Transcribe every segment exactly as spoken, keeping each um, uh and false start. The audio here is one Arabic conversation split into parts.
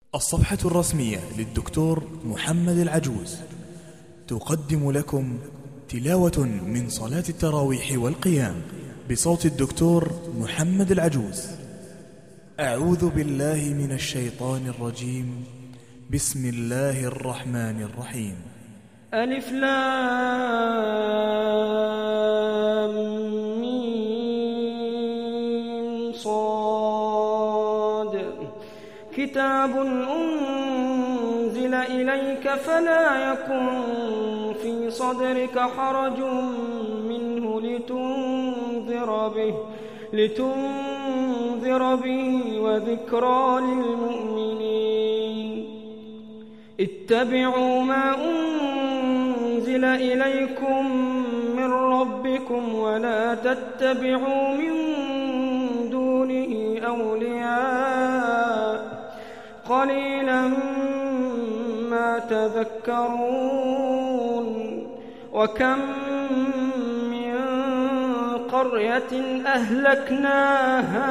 الصفحة الرسمية للدكتور محمد العجوز تقدم لكم تلاوة من صلاة التراويح والقيام بصوت الدكتور محمد العجوز. أعوذ بالله من الشيطان الرجيم. بسم الله الرحمن الرحيم. ألف لام ميم صاد. كتاب أنزل إليك فلا يكن في صدرك حرج منه لتنذر به لتنذر به وذكرى للمؤمنين. اتبعوا ما أنزل إليكم من ربكم ولا تتبعوا من دونه أولياء قليلا ما تذكرون. وكم من قرية أهلكناها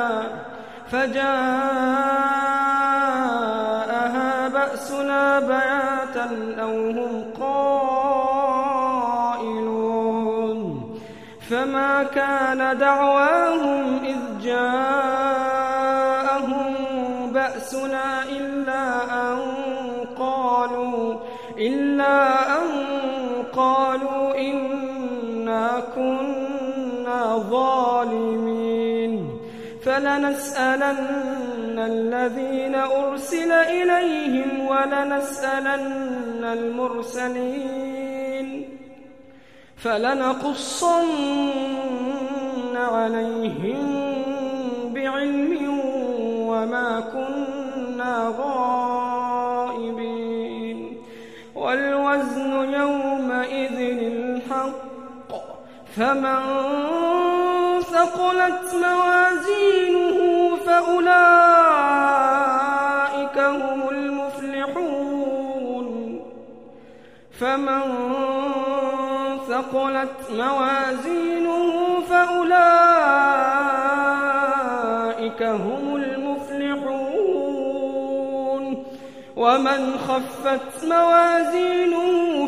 فجاءها بأسنا بياتا أو هم قائلون. فما كان دعواهم إذ جاءهم بأسنا إلا أن قالوا إلا أن قالوا إنا كنا ظالمين. فلنسألن الذين أرسل إليهم ولنسألن المرسلين فلنقصن عليهم بعلم وما كنا غائبين. والوزن يومئذ الحق فمن ثقلت موازينه فأولئك هم المفلحون. فمن ثقلت موازينه فأولئك هم المفلحون. ومن خفت موازينه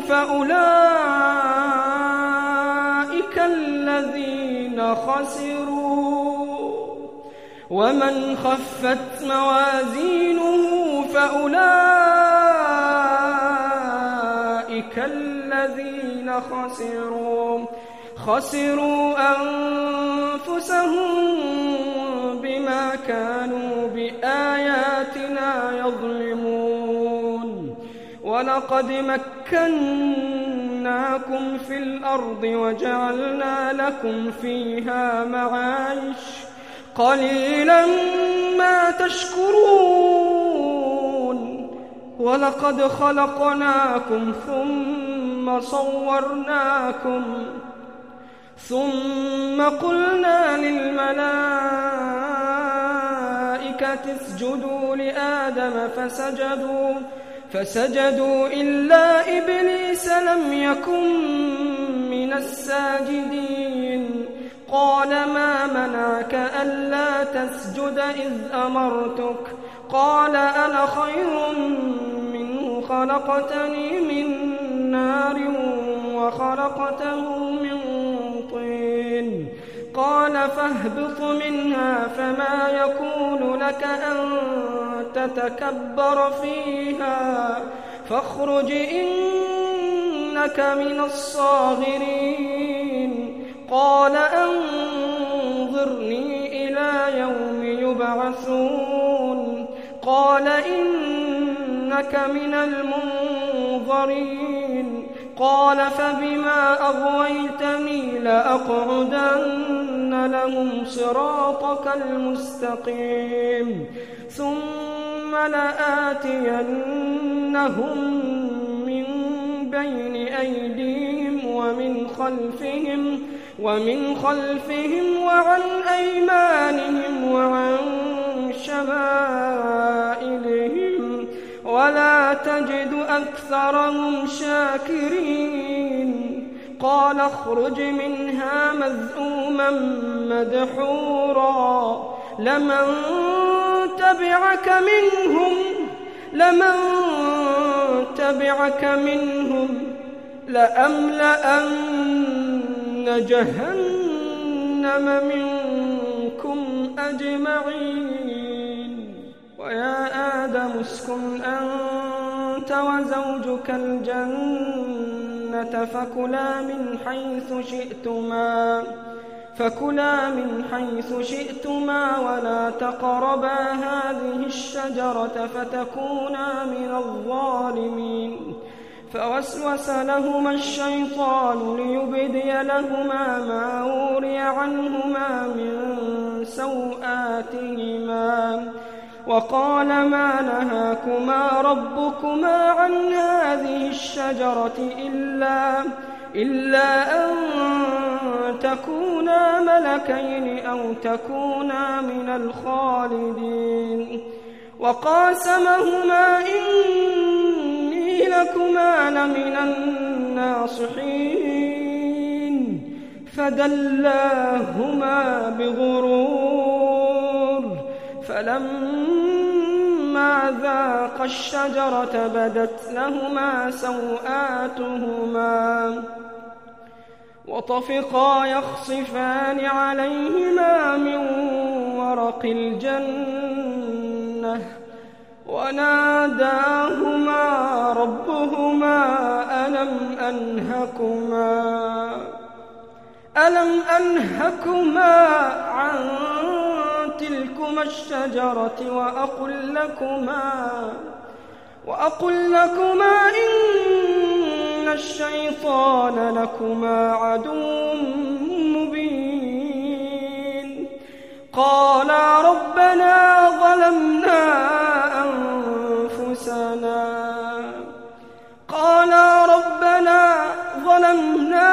فأولئك الذين خسروا ومن خفت موازينه فأولئك الذين خسروا خسروا أنفسهم بما كانوا بآياتنا يظلمون. ولقد مكناكم في الأرض وجعلنا لكم فيها معايش قليلا ما تشكرون. ولقد خلقناكم ثم صورناكم ثم قلنا للملائكة اسجدوا لآدم فسجدوا فسجدوا إلا إبليس لم يكن من الساجدين. قال ما منعك ألا تسجد إذ أمرتك؟ قال أنا خير منه خلقتني من نار وخلقته من طين. قال فاهبط منها فما يكون لك أن تتكبر فيها فاخرج إنك من الصاغرين. قال أنظرني إلى يوم يبعثون. قال إنك من المنظرين. قال فبما أغويتني لأقعدن لهم صراطك المستقيم ثم لآتينهم من بين أيديهم ومن خلفهم ومن خلفهم وعن أيمانهم وعن شمائلهم ولا تجد أكثرهم شاكرين. قال اخرج منها مذءوما مدحورا لمن تبعك منهم لمن تبعك منهم لأملأن جهنم منكم أجمعين. ويا آدم اسكن أنت وزوجك الجنة فكلا من حيث شئتما فكلا من حيث شئتما ولا تقربا هذه الشجرة فتكونا من الظالمين. فوسوس لهما الشيطان ليبدي لهما ما وري عنهما من سوآتهما وقال ما نهاكما ربكما عن هذه الشجرة إلا إلا أن تكونا ملكين أو تكونا من الخالدين. وقاسمهما إني لكما لمن الناصحين فدلاهما بغرور فلما ذاقا الشجرة بدت لهما سوآتهما وطفقا يخصفان عليهما من ورق الجنة وناداهما ربهما ألم أنهكما ألم أنهكما عن تلكما الشجرة وأقل لكما وأقل لكما إن الشيطان لكما عدو مبين. قالا ربنا ظلمنا أنفسنا قالا ربنا ظلمنا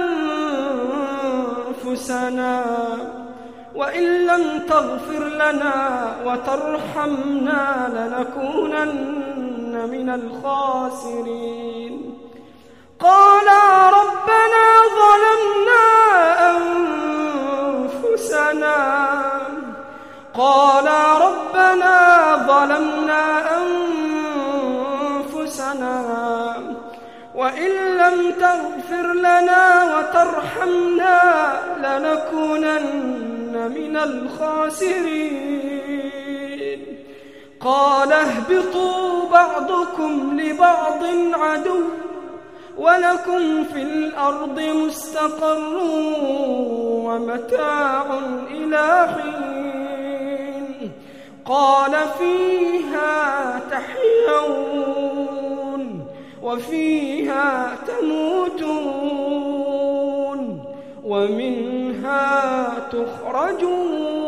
أنفسنا وإن لم تغفر لنا وترحمنا لنكونن من الخاسرين. قالا ربنا ظلمنا أنفسنا قالا ربنا ظلمنا أنفسنا وإن لم تغفر لنا وترحمنا لنكونن من الخاسرين. قال اهبطوا بعضكم لبعض عدو ولكم في الأرض مستقر ومتاع إلى حين. قال فيها تحيون وفيها تموتون ومنها تخرجون.